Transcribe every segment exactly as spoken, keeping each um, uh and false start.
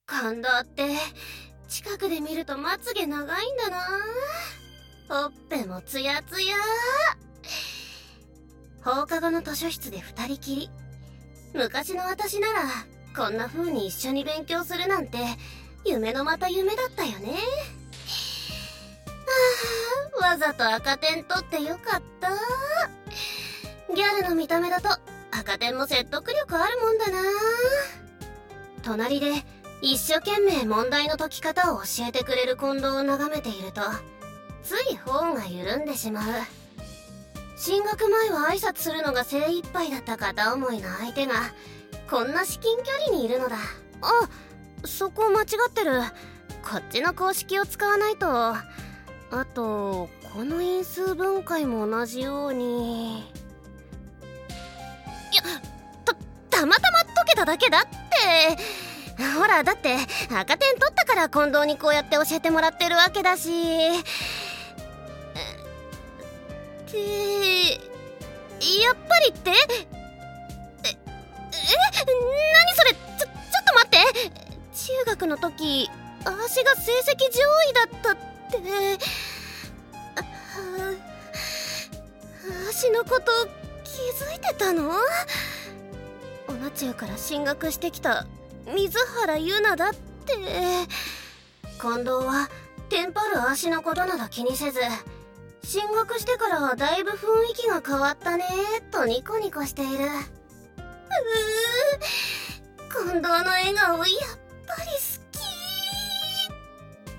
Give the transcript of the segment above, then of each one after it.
近藤って近くで見るとまつげ長いんだな。ほっぺもツヤツヤ。放課後の図書室で二人きり。昔の私ならこんな風に一緒に勉強するなんて夢のまた夢だったよね。はあ、わざと赤点取ってよかった。ギャルの見た目だと赤点も説得力あるもんだな。隣で一生懸命問題の解き方を教えてくれる近藤を眺めているとつい頬が緩んでしまう。進学前は挨拶するのが精一杯だった片思いの相手がこんな至近距離にいるのだ。あ、そこ間違ってる。こっちの公式を使わないと。あとこの因数分解も同じように。いや、たたまたま解けただけだって。ほら、だって赤点取ったから近藤にこうやって教えてもらってるわけだし。ってやっぱりってええ何それ。ちょちょっと待って。中学の時私が成績上位だったって。私のこと気づいてたの？オナチューから進学してきた水原優奈だって。近藤はテンパる足のことなど気にせず、進学してからはだいぶ雰囲気が変わったねとニコニコしている。うー、近藤の笑顔やっぱり好きって。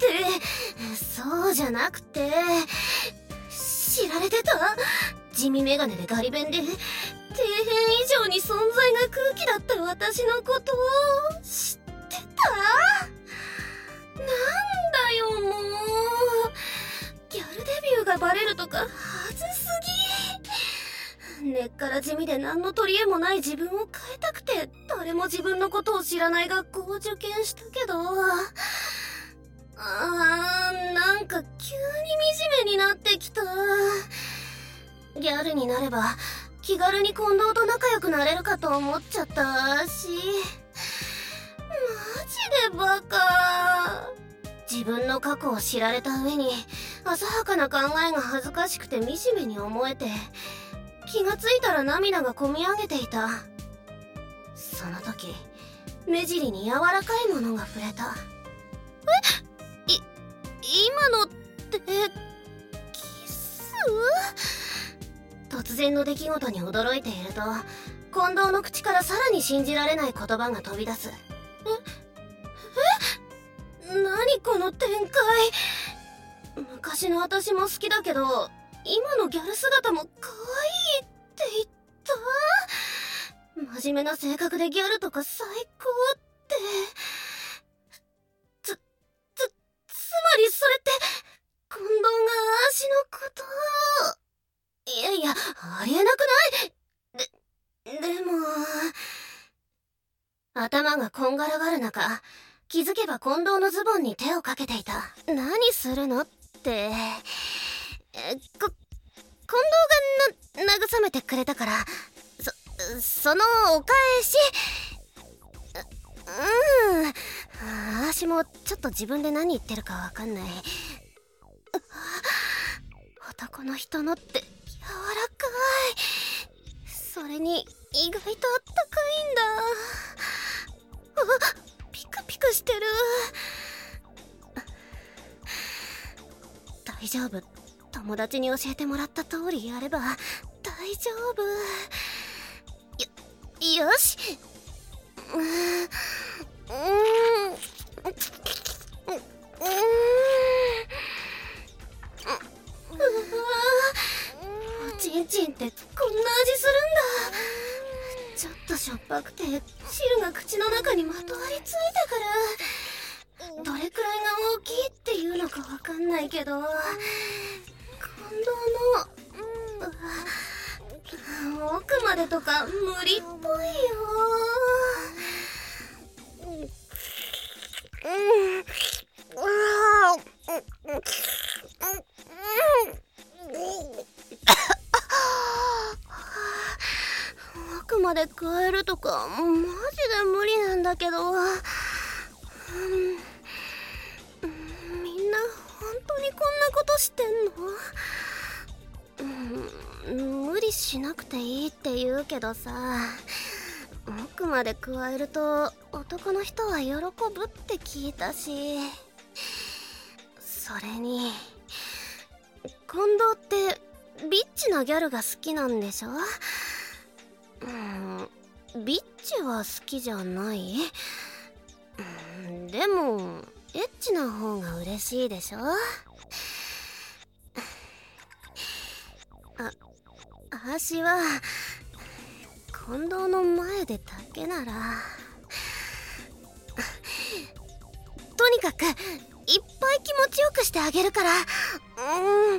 そうじゃなくて、知られてた？地味メガネでガリ弁で底辺以上に存在が空気だった私のことを知ってた？なんだよもう。ギャルデビューがバレるとかはずすぎ。根っから地味で何の取り柄もない自分を変えたくて誰も自分のことを知らない学校を受験したけど、あー、なんか急に惨めになってきた。ギャルになれば気軽に近藤と仲良くなれるかと思っちゃったし。マジでバカ。自分の過去を知られた上に浅はかな考えが恥ずかしくて惨めに思えて、気がついたら涙がこみ上げていた。その時目尻に柔らかいものが触れた。え？い、今のってキス？突然の出来事に驚いていると近藤の口からさらに信じられない言葉が飛び出す。え？え？何この展開。昔の私も好きだけど今のギャル姿も可愛いって言った？真面目な性格でギャルとか最高って。つ、つ、つまりそれって近藤が私のことを。いやいや、ありえなくない？で、でも頭がこんがらがる中、気づけば近藤のズボンに手をかけていた。何するのって。え、こ、近藤がな、慰めてくれたから、そ、そのお返し。う、うん。私もちょっと自分で何言ってるかわかんない。男の人のって柔らかい。それに意外とあったかいんだ。あ、ピクピクしてる。大丈夫。友達に教えてもらった通りやれば大丈夫。よ、よし。うーん、うーん、おちんちんってこんな味するんだ。ちょっとしょっぱくて汁が口の中にまとわりついたから、どれくらいが大きいっていうのかわかんないけど、近藤の、うん、奥までとか無理っぽいよ。奥まで加えるとかマジで無理なんだけど、 しなくていいって言うけどさ、奥まで加えると男の人は喜ぶって聞いたし、それに近藤ってビッチなギャルが好きなんでしょ。うん、ビッチは好きじゃない、うん、でもエッチな方が嬉しいでしょ。あ、私は近藤の前でだけなら、とにかくいっぱい気持ちよくしてあげるから。うん、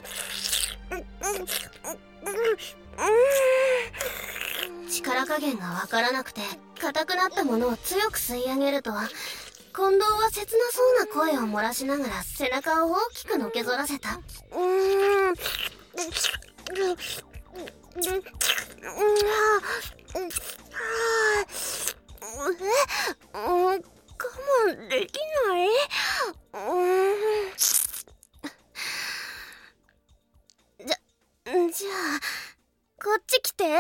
力加減がわからなくて硬くなったものを強く吸い上げると、近藤は切なそうな声を漏らしながら背中を大きくのけぞらせた。うーん、え、我慢できない。じゃ、じゃあこっち来て。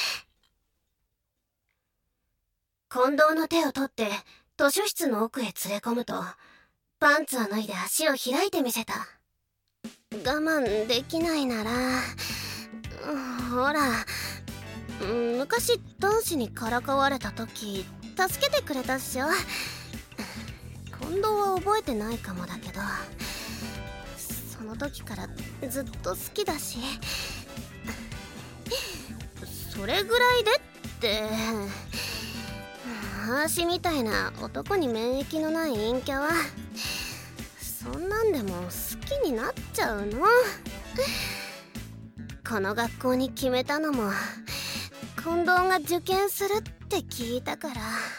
近藤の手を取って図書室の奥へ連れ込むと、パンツを脱いで足を開いてみせた。我慢できないなら、ほら、昔男子にからかわれた時助けてくれたっしょ。近藤は覚えてないかもだけど、その時からずっと好きだし、それぐらいでって私みたいな男に免疫のない陰キャはそんなんでも好きになっちゃうの。この学校に決めたのも近藤が受験するって聞いたから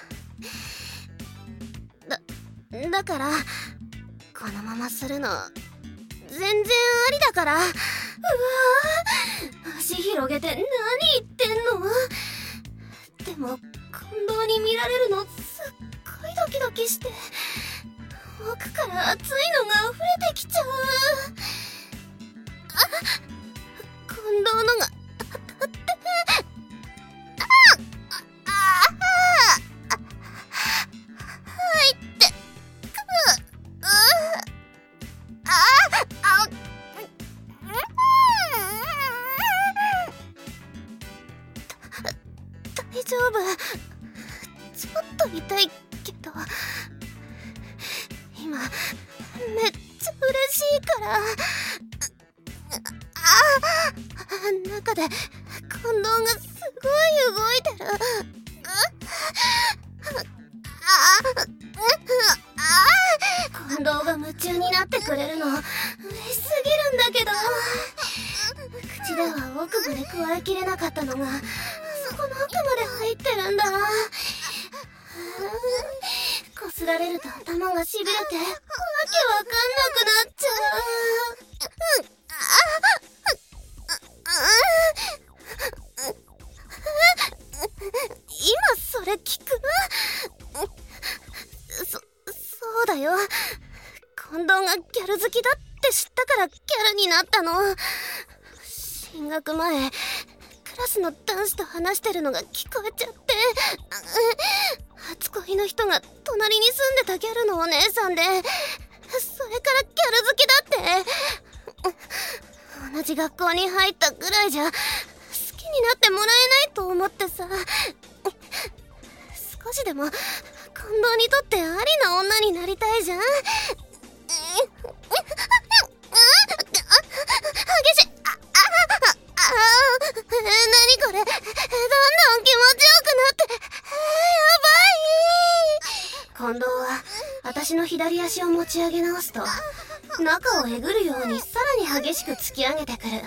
だ。だからこのままするの全然ありだから。うわー、足広げて何言ってんの。でも近藤に見られるのすっごいドキドキして、奥から熱いのが溢れてきちゃう。あ、近藤のが当たって、あああ入ってくうああ大丈夫。ちょっと痛いけど、今めっちゃ嬉しいから。ああ、中で近藤がすごい動いてる。近藤が夢中になってくれるの嬉しすぎるんだけど、口では奥まで加えきれなかったのがそこの奥まで入ってるんだ。こすられると頭がしびれてわけわかんなくなっちゃう。今それ聞く？そ、そうだよ。近藤がギャル好きだって知ったからギャルになったの。進学前クラスの男子と話してるのが聞こえちゃって、初恋の人が隣に住んでたギャルのお姉さんで、それからギャル好きだって。同じ学校に入ったぐらいじゃ好きになってもらえないと思ってさ、少しでも近藤にとってありな女になりたいじゃん。激しい。ああああ、何これ、どんどん気持ちよくなって、やばい。近藤は私の左足を持ち上げ直すと、中をえぐるようにさらに激しく突き上げてくる。ああ、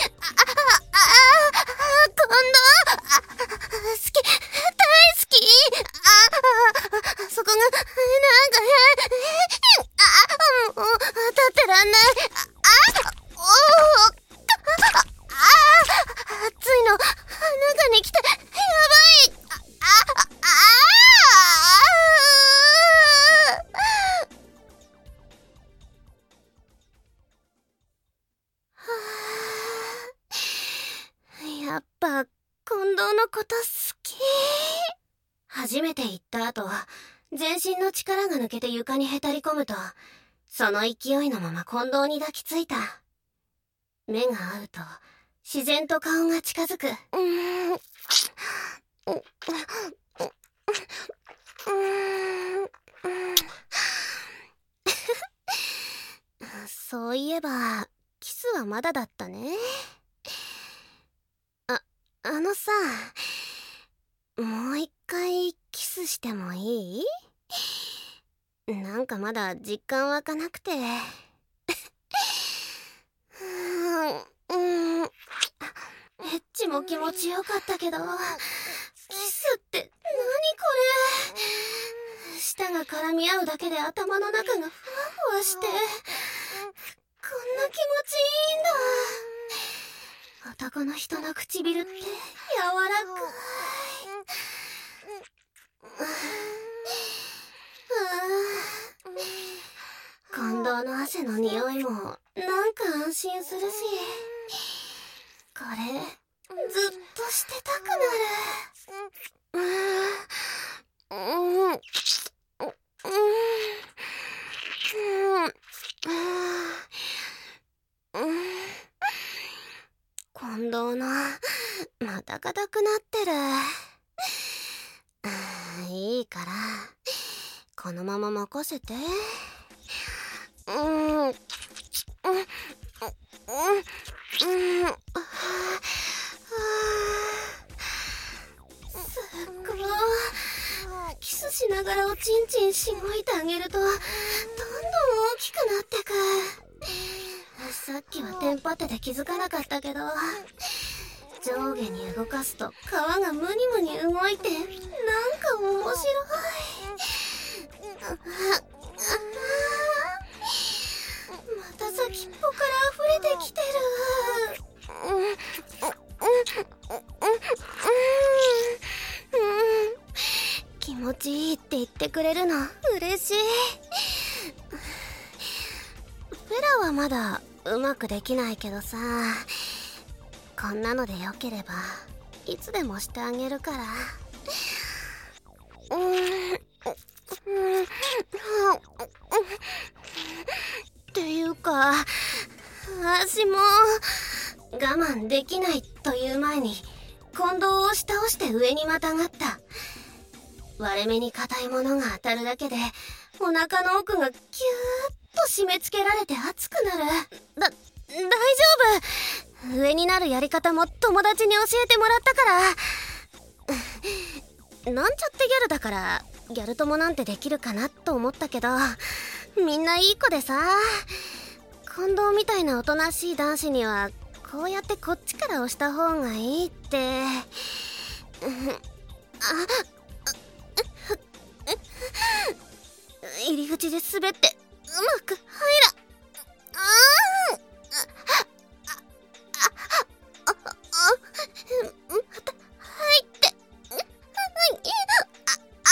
近藤、好き、大好き。あ、そこがなんかあ、もう立ってらんない。あ、おお、あ、熱いの中に来て、やばい。あ、あ、あやっぱこと好き。初めて行った後、全身の力が抜けて床にへたり込むと、その勢いのまま近藤に抱きついた。目が合うと、自然と顔が近づく。そういえば、キスはまだだったね。あ、あのさ、もう一回キスしてもいい？なんかまだ実感湧かなくて。うん、エッチも気持ちよかったけど、キスって何これ。舌が絡み合うだけで頭の中がふわふわして、こんな気持ちいいんだ。男の人の唇って柔らかい。近藤の汗の匂いもなんか安心するし、これずっとしてたくなる。うんうん近藤のまた硬くなってる。いいからこのまま任せて。うんうんうんすっごい。キスしながらおちんちんしごいてあげるとどんどん大きくなってく。さっきはテンパってて気づかなかったけど、上下に動かすと皮がムニムニ動いてなんか面白い。また先っぽから溢れてきてる。気持ちいいって言ってくれるの嬉しい。フェラはまだうまくできないけどさ、こんなのでよければいつでもしてあげるから。うんうんっていうか、私も我慢できないという前に近藤を押し倒して上にまたがった。割れ目に硬いものが当たるだけでお腹の奥がギューッと締め付けられて熱くなる。だ、大丈夫。上になるやり方も友達に教えてもらったから。なんちゃってギャルだからギャル友なんてできるかなと思ったけど、みんないい子でさ、近藤みたいなおとなしい男子にはこうやってこっちから押した方がいいって。あ入り口で滑ってうまく入らあーまた入ってああ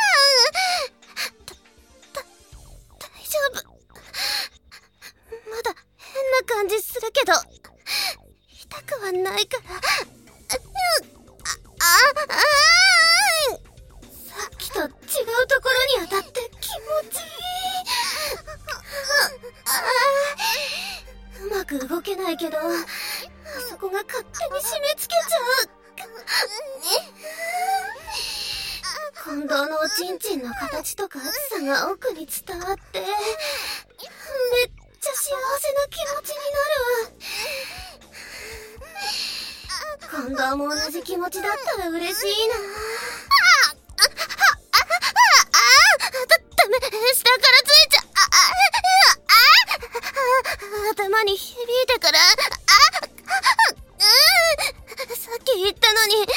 たた大丈夫。まだ変な感じするけど痛くはないから。あああさっきと違うところに当たって気持ちいい。うまく動けないけど、あそこが勝手に締め付けちゃう。近藤のおちんちんの形とか厚さが奥に伝わってめっちゃ幸せな気持ちになる。近藤も同じ気持ちだったら嬉しいな。ダメ、下からついちゃ頭に響いてから。さっき言ったのに。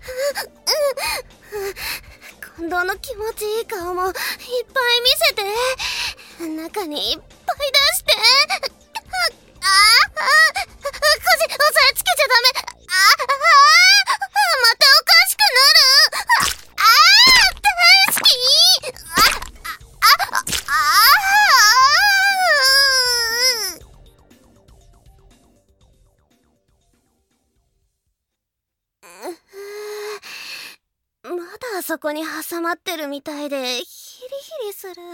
近藤の気持ちいい顔もいっぱい見せて、中にいっぱい出して。ああ腰押さえつけちゃダメ。ああまたおかしくなる。ああ大好き。ああああこに挟まってるみたいでヒリヒリする。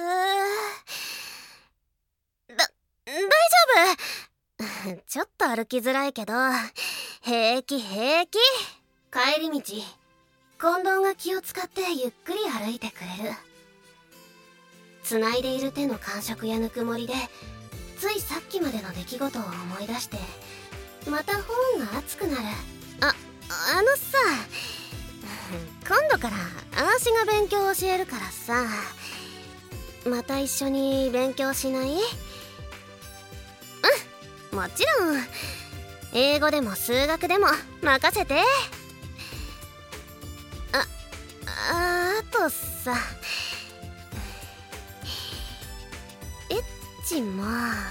だ、大丈夫ちょっと歩きづらいけど平気平気。帰り道近藤が気を使ってゆっくり歩いてくれる。繋いでいる手の感触やぬくもりでついさっきまでの出来事を思い出してまた本が熱くなる。あ、あのさ、今度からあーしが勉強教えるからさ、また一緒に勉強しない？うん、もちろん。英語でも数学でも任せて。あ、あとさ、エッチも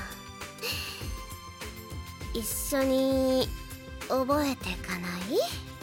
一緒に覚えてかない？